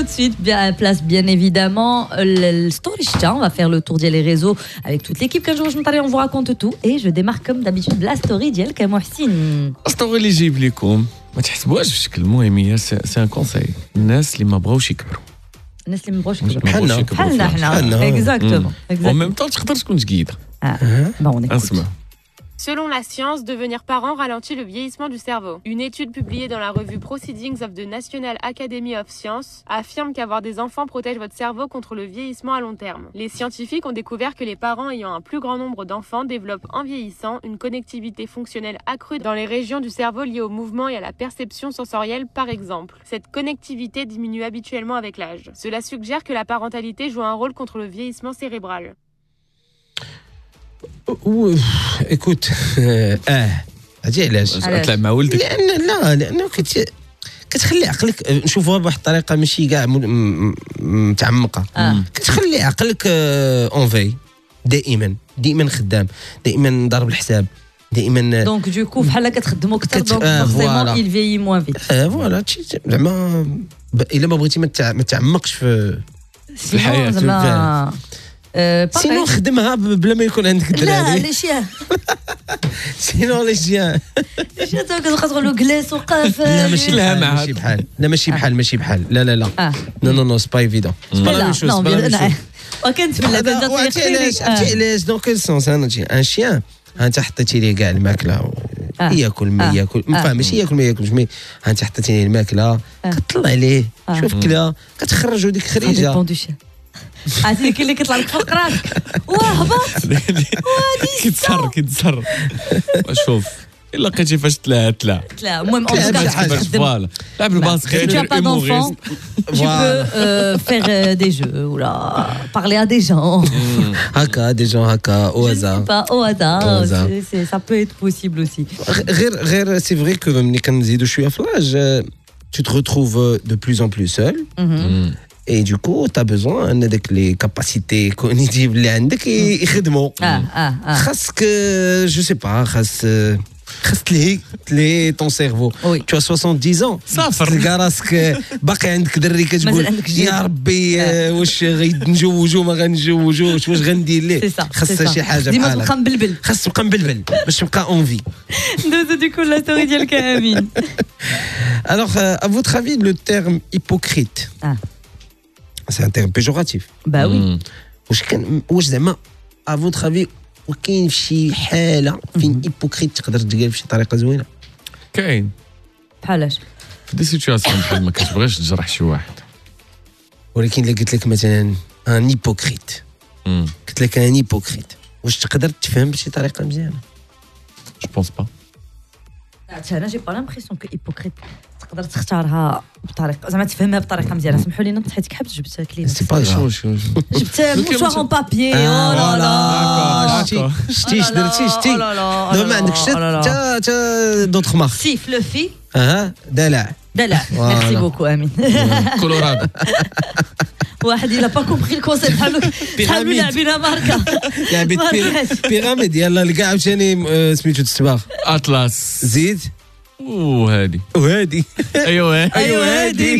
de suite, place bien évidemment le story chat. On va faire le tour des réseaux avec toute l'équipe. Qu'un jour je m'entends, on vous raconte tout. Et je démarre comme d'habitude la story ديالك محسن. الستوري اللي جايب لكم ما تحسبوهاش بشكل مهم، سي ان كونساي الناس اللي ما بغاوش يكبروا. الناس اللي ما بغاوش بحالنا حنا اكزاكتومون ومن ميم طون تقدر تكون تقيده. اسمع. Selon la science, devenir parent ralentit le vieillissement du cerveau. Une étude publiée dans la revue Proceedings of the National Academy of Sciences affirme qu'avoir des enfants protège votre cerveau contre le vieillissement à long terme. Les scientifiques ont découvert que les parents ayant un plus grand nombre d'enfants développent en vieillissant une connectivité fonctionnelle accrue dans les régions du cerveau liées au mouvement et à la perception sensorielle par exemple. Cette connectivité diminue habituellement avec l'âge. Cela suggère que la parentalité joue un rôle contre le vieillissement cérébral. écoute هادي علاش تلعب مع ولدك لانه كتخلي عقلك نشوفوها بواحد الطريقه ماشي كاع متعمقه كتخلي عقلك اون في دائما خدام دائما ضارب الحساب دائما دونك دوكو بحال كتخدموا اكثر دونك فورسيمون il vieillit moins vite فوالا زعما الا ما بغيتي ما تعمقش في الحياه سينو خدمها بلا ما يكون عندك الدراري. لا لي شيان سينو لي شيان كتبقى لو جليس وقاف. لا ماشي بحال لا نو سبا ايفيدون وكنت في اللعبه علاش دونك كيل سونس انا ان شيان انت حطيتي ليه كاع الماكله ياكل ما ياكل ما فاهمش ياكل ما ياكلش مي انت حطيتي ليه الماكله كطلع عليه شوف كلا كتخرجوا ديك خريجه عرفتي كاين اللي كيطلع لك فوق راسك وهبط كيتسر شوف الا لقيتي فاش تلا المهم فوالا لعب الباسكيت tu as pas d'enfant tu peux faire des jeux ou là parler à des gens هكا au hasard ça peut être possible aussi غير c'est vrai que ملي كنزيدوا شويه في لاج tu te retrouves de plus en plus seul. Et du coup, tu as besoin avec les capacités cognitives اللي عندك يخدموا. خاصك je sais pas خاص تلهي ton cerveau. Oui. Tu as 70 ans. صافر تلقى راسك باقي عندك دري كتقول يا ربي واش غنجوجو ما غنجوجوش واش غندير ليه خاصها شي حاجه ديما تبقى مبلبل خاص تبقى مبلبل باش تبقى اون في. دوزو ديكو لا ستوري ديالك امين. Alors à votre avis le terme hypocrite c'est un terme péjoratif. Bah oui. واش زعما à votre avis وكاين شي حاله فين هيبوكريت تقدر تقال بشي طريقه زوينه؟ كاين بحالاش في دي سيتوياسيون بحال ما كتبغيش تجرح شي واحد ولكن الا قلت لك مثلا ان هيبوكريت قلت لك ان هيبوكريت واش تقدر تفهم بشي طريقه مزيانه؟ جو بونس با انا جي با لامبريسيون كو هيبوكريت تقدر تختارها بطريقه زعما تفهمها بطريقه مزيانه. سمحوا لي نط حيت كحبت جبت كليمه سي با شو جبت موشوار اون بابي او لا لا شتي درتي دابا ما عندكش حتى دوطخ مارك سي فلوفي دلع ميرسي بوكو امين كولورادو واحد الا با كومبري الكونسيبت بحالو لاعبينها ماركه لعبت بيراميد يلا لقى عاوتاني سميتو الصباغ اطلس زيد وهادي ايوا هادي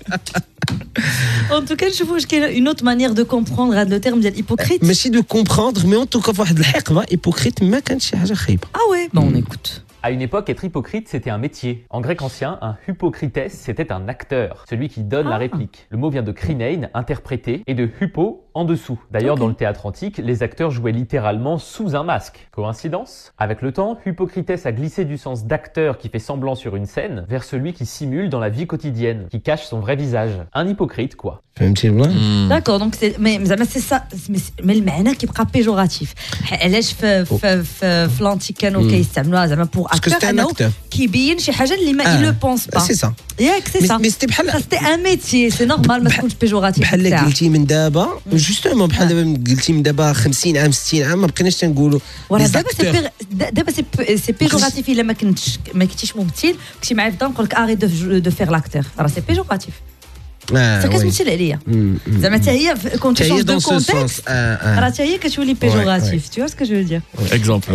En tout cas, je trouve qu'il y a une autre manière de comprendre le terme de hypocrite. ماشي de comprendre mais en tout cas واحد الحقبه hypocrite ما كانتش شي حاجه خايبه. Ah ouais, bon on écoute. À une époque, être hypocrite, c'était un métier. En grec ancien, un hypocrites, c'était un acteur, celui qui donne la réplique. Le mot vient de krinein, interpréter, et de hypo, en dessous. D'ailleurs, dans le théâtre antique, les acteurs jouaient littéralement sous un masque. Coïncidence ? Avec le temps, hypocrites a glissé du sens d'acteur qui fait semblant sur une scène vers celui qui simule dans la vie quotidienne, qui cache son vrai visage. Un hypocrite, quoi. D'accord, donc c'est ça, mais المعنى كيبقى بيجوراتيف. علاش في الانتيك كانوا كيستعملوها زعما بور اكتور كيبين شي حاجه اللي ما il le pense pas. سي سا ياك سي سا. مي بحال سيتي ان ميتيي سي نورمال ما تكونش بيجوراتيف. بحال قلتي من دابا جوستومون بحال دابا قلتي من دابا 50 عام 60 عام ما بقيناش تنقولوا دابا سي بيجوراتيف الا ما كنتيش ممثل كنتي معايا في الدار نقول لك اري دو فير لاكتور راه سي بيجوراتيف. فكتمثل عليا زعما حتى هي كنت شونج دو كونتكست راه حتى هي كتولي بيجوراتيف tu vois ce que je veux dire اكزامبل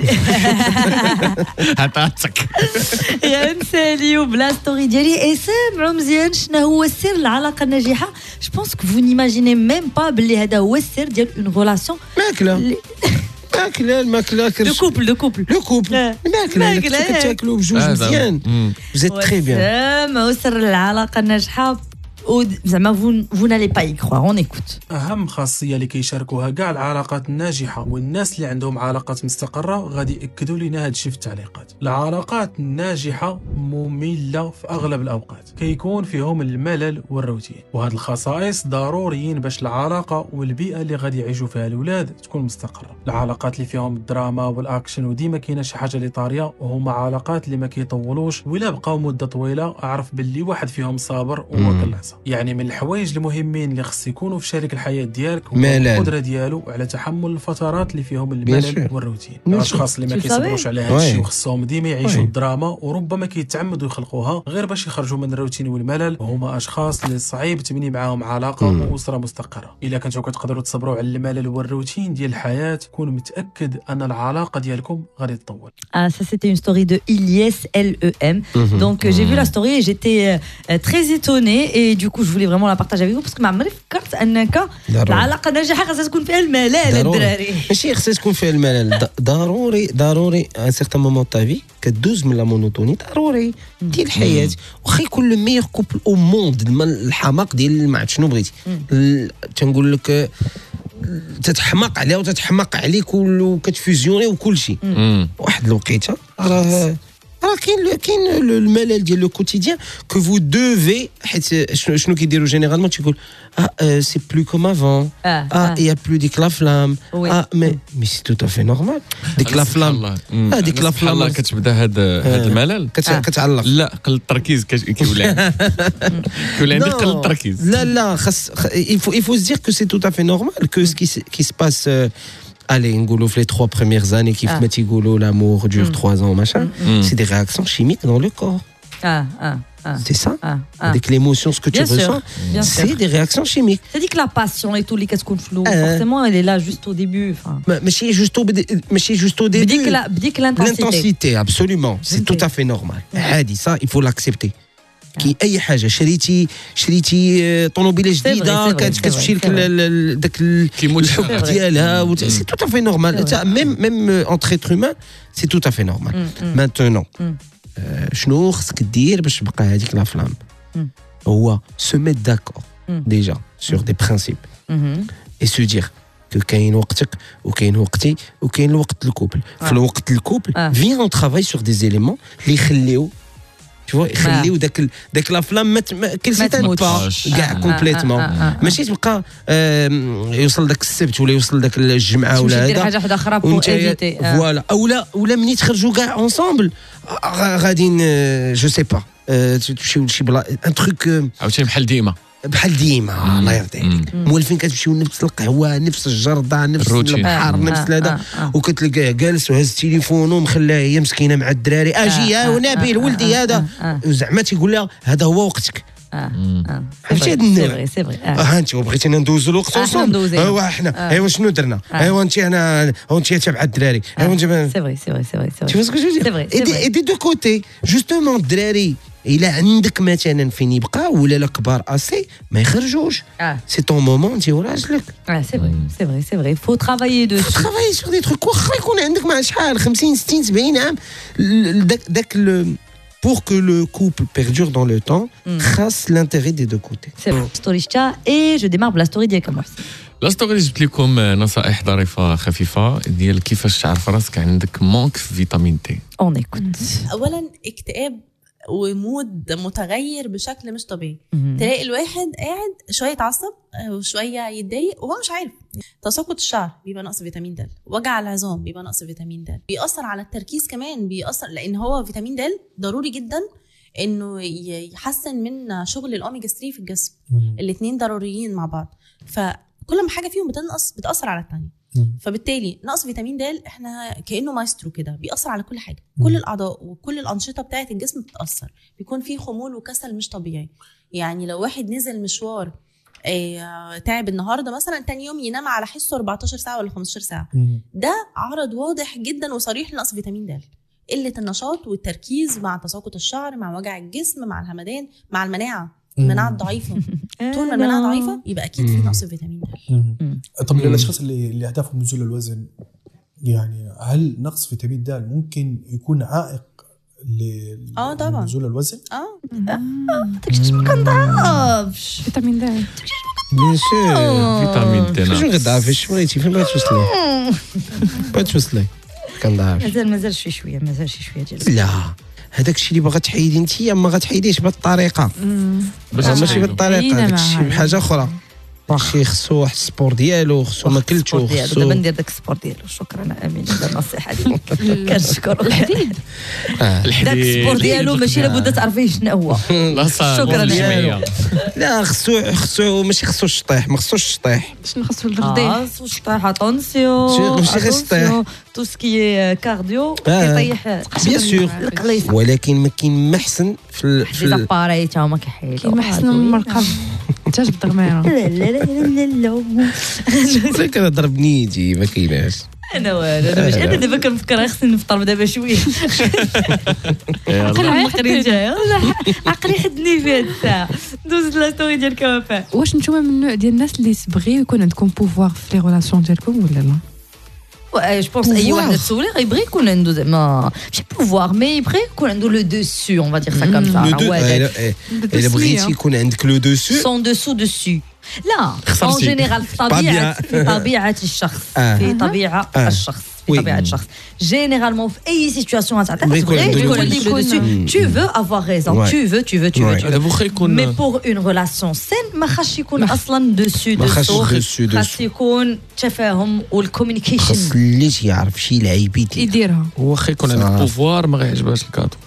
عطاتك غنساليو بلا ستوري ديالي اي سامعوا مزيان شنو هو سر العلاقه الناجحه جو بونس كو فو نيماجيني ميم با بلي هذا هو السر ديال اون ريلاسيون الماكله دو كوبل الماكله كتاكلوا بجوج مزيان زيد تري بيان ما هو سر العلاقه الناجحه زعما vous n'allez pas y croire on écoute اهم خاصيه اللي كيشاركوها كاع العلاقات الناجحه والناس اللي عندهم علاقات مستقره غادي ياكدوا لنا هذا الشيء في التعليقات. العلاقات الناجحه ممله في اغلب الاوقات كيكون فيهم الملل والروتين وهاد الخصائص ضروريين باش العلاقه والبيئه اللي غادي يعيشوا فيها الاولاد تكون مستقره. العلاقات اللي فيهم الدراما والاكشن وديما كاينه شي حاجه اللي طاريه وهما علاقات اللي ما كيطولوش ولا بقاو مده طويله اعرف باللي واحد فيهم صابر وواكل العصا. يعني من الحوايج المهمين اللي خص يكونوا في شريك الحياه ديالك هو القدره ديالو على تحمل الفترات اللي فيهم الملل والروتين. الاشخاص اللي ما كيصبروش على هذا الشيء وخصهم ديما يعيشوا الدراما وربما كيتعمدوا يخلقوها غير باش يخرجوا من الروتين والملل وهما اشخاص اللي صعيب تبني معاهم علاقه واسره مستقره. الا كنتو كتقدروا تصبروا على الملل والروتين ديال الحياه كون متاكد ان العلاقه ديالكم غادي تطول. Ah ça c'était une story de Ilyes LEM. Donc j'ai vu la story et j'étais très étonnée et du coup je voulais vraiment la partager avec vous parce que ما عمري فكرت انك العلاقه ناجحه خاصها تكون فيها الملل الدراري. ماشي خصها تكون فيها الملل ضروري ان سيغتان مومون تا في كدوز من لا مونوتوني ضروري ديال الحياه واخا يكون لو ميور كوبل او موند الحماق ديال ما عرفت شنو بغيتي تنقول لك تتحماق عليها وتتحماق عليك وكتفوزيوني وكل شيء واحد الوقيته راه كاين الملل ديال لو كوتيديان كو فو دوفي حيت شنو كيديروا جينيرالمون تيقول سي بلو كوم افون يا بلو ديك لا فلام مي سي تو تافي نورمال ديك لا فلام ديك لا فلام كتبدا هذا الملل كتعلق لا قل التركيز كيولي عندك قل التركيز لا خاص il faut se dire que c'est tout à fait normal que ce qui se passe allez نقولوا في les 3 premières années كيف ما تيقولوا l'amour dure 3 ans machin c'est des réactions chimiques dans le corps c'est ça avec l'émotion ce que tu ressens c'est des réactions chimiques c'est dit que la passion et tout les كتكون flou forcément elle est là juste au début enfin ماشي juste au début بديك l'intensité absolument c'est tout à fait normal عادي ça il faut l'accepter كي اي حاجه شريتي طوموبيله جديده كتمشي لك داك الحب ديالها سي تو افي نورمال ميم اونتر اتر هومان سي تو افي نورمال مانتونون شنو خصك دير باش تبقى هذيك لا فلام هو سو ميت داكور ديجا سور دي برينسيپ اي سو دير كو كاين وقتك وكاين وقتي وكاين الوقت الكوبل في الوقت الكوبل فين اون ترافاي سور دي زيليمون اللي يخليو يخليو داك لا فلام كلسيتان با كاع كومبليتمون ماشي تبقى يوصل داك السبت ولا يوصل داك الجمعه ولا هذا حاجه واحده اخرى بو ايفيتي فوالا ولا ملي تخرجوا كاع اونصامبل غاديين جو سي با تمشيو لشي بلا ان تروك عاوتاني بحال ديما الله يرضي عليك مولفين كتمشيو نفس القهوه نفس الجرده نفس البحر نفس هذا وكتلقاه جالس وهز التليفون ومخلاه هي مسكينه مع الدراري اجي يا ونبيل ولدي هذا زعما تيقول لها هذا هو وقتك عرفتي هاد النوع سي فري ها انت بغيتي ندوزو الوقت اونصومبل ايوا حنا ايوا شنو درنا ايوا انت انا وانت تبع الدراري ايوا انت سي فري tu vois ce que je veux dire et des deux côtés justement الدراري إلا عندك مثلا فين يبقى ولا لا كبار اسي ما يخرجوش سي طون مومون انت وراجلك سي فري فو ترافايي دو ترافايي سور دي تروك واخا يكون عندك مع شحال 50 60 70 عام داك pour que le couple perdure dans le temps خاص l'intérêt des deux côtés c'est bon story et je démarre la story ديالك مرسي لا ستوري جبت لكم نصائح ظريفه خفيفه ديال كيفاش تعرف راسك عندك مونك في فيتامين تي اون ايكوت اولا اكتئاب ومود متغير بشكل مش طبيعي تلاقي الواحد قاعد شويه يتعصب وشويه يتضايق وهو مش عارف تساقط الشعر بيبقى نقص فيتامين د وجع العظام بيبقى نقص فيتامين د بيأثر على التركيز كمان بيأثر لان هو فيتامين د ضروري جدا انه يحسن من شغل الاوميجا 3 في الجسم الاثنين ضروريين مع بعض فكل ما حاجه فيهم بتأثر على الثانيه فبالتالي نقص فيتامين د احنا كانه مايسترو كده بيأثر على كل حاجه كل الاعضاء وكل الانشطه بتاعه الجسم بتتأثر بيكون فيه خمول وكسل مش طبيعي يعني لو واحد نزل مشوار تعب النهارده مثلا، تاني يوم ينام على حسه 14 ساعه ولا 15 ساعه، ده عرض واضح جدا وصريح لنقص فيتامين د. قله النشاط والتركيز مع تساقط الشعر، مع وجع الجسم، مع الهمدان، مع المناعه الضعيفه. طول ما المناعه ضعيفه يبقى اكيد في نقص فيتامين د. طب للاشخاص اللي اهدافهم نزول الوزن، يعني هل نقص فيتامين د ممكن يكون عائق طبعا نزول الوزن؟ تكشف ما كنضعفش فيتامين د بيان سور فيتامين د شنو غتضعف اش بغيتي فين بغيتي توصلي كنضعف مازال شويه ديال لا هذاك الشيء اللي باغا تحيدي انت ما غتحيديش بالطريقه ماشي بالطريقه، داك الشيء بحاجه اخرى. ماشي خصو واحد السبور ديالو، خصو ما كلتو، خصو دابا ندير داك السبور ديالو. شكرا امين على النصيحه ديالك كنشكرك. الحديد داك السبور ديالو ماشي لابد تعرفيه شنو هو. شكرا لا خصو ماشي خصو الشطيح، ما خصوش الشطيح، شنو خصو الرديه، خصو الشطيح. اتونسيون ماشي غير الشطيح، تو سكي كارديو كيطيح بيان سور. ولكن ما كاين ما احسن في لاباري تا هما كيحيدوا كاين ما احسن من المرقب انت جبد غميره. لا كنهضر بنيتي ما كايناش. انا دابا كنفكر خصني نفطر دابا شويه. عقلي حدني في هاد الساعه. دوز لا ستوري ديال كوافا. واش نتوما من النوع ديال الناس اللي تبغيو يكون عندكم بوفوار في لي ريلاسيون ديالكم ولا لا؟ جو بونس اي واحد تسولي غيبغي يكون عنده زعما ماشي بوفوار مي يبغي يكون عنده لو دوسو اون فادير سا كوم سا. الا بغيتي يكون عندك لو دوسو سون دوسو دوسو لا اون جينيرال في طبيعه الشخص في طبيعه الشخص جينيرالمون في اي سيتواسيون تبغي يكون عندك لو دوسو. tu veux avoir raison, tu veux mais pour une relation saine ما خاصش يكون اصلا دوسو خاص يكون تفاهم والكوميونيكيشن. خاص اللي يعرف شي لعيبيتي يديرها. واخا يكون عندك بوفوار ما غيعجبهاش الكادو.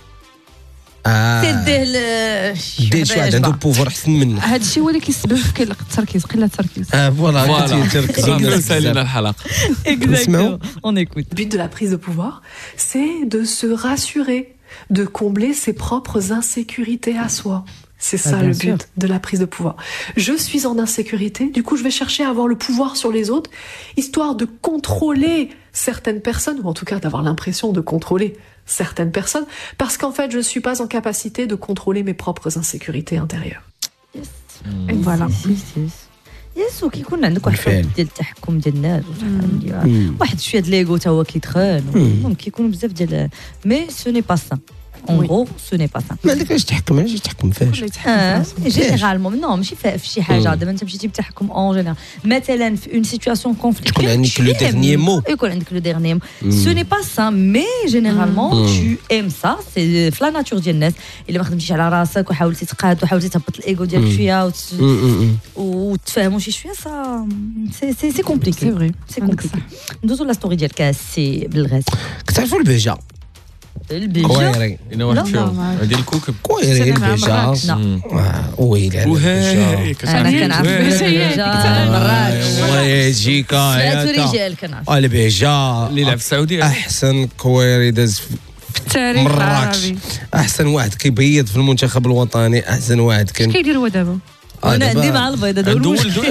تديه شي واحد عنده بوفوار احسن منه. هذا الشيء هو اللي كيسبب في التركيز قله التركيز. فوالا تركيز سالينا الحلقه. Exactement. On écoute. Le but de la prise de pouvoir, c'est de se rassurer, de combler ses propres insécurités à soi. C'est ça le but de la prise de pouvoir. Je suis en insécurité, du coup je vais chercher à avoir le pouvoir sur les autres, histoire de contrôler certaines personnes, ou en tout cas d'avoir l'impression de contrôler certaines personnes, parce qu'en fait je ne suis pas en capacité de contrôler mes propres insécurités intérieures. Et voilà. يس وكيكون عندك واحد ديال التحكم ديال الناس واحد شويه ديال ليغو تا هو كيدخل ممكن كيكونوا بزاف ديال مي سو ني با سا اون غو سو ني با سا. ما عندكش تحكم فاش جينيرالمون نو ماشي في شي حاجه دابا انت مشيتي بتحكم اون جينيرال مثلا في اون سيتواسيون كونفليكت يكون عندك لو ديرنيي مو سو ني با سا مي جينيرالمون تو ايم سا سي في لا ناتور ديال الناس. الا ما خدمتيش على راسك وحاولتي تقاد وحاولتي تهبط الايغو ديالك شويه وتفهموا شي شويه سا سي كومبليكي. سي فري سي كومبليكي. ندوزو لا ستوري ديال كاسي بالغاز. كتعرفوا البهجه كويري انا واحد فيهم ديال الكوكب كويري البهجه ويلي انا كنعرف البهجه مراكش يجيك رجال كنعرف البهجه اللي لعب في السعوديه احسن كويري داز في التاريخ العربي. احسن واحد كيبيض في المنتخب الوطني، احسن واحد كان كيدير هو دابا. انا عندي مع البيضه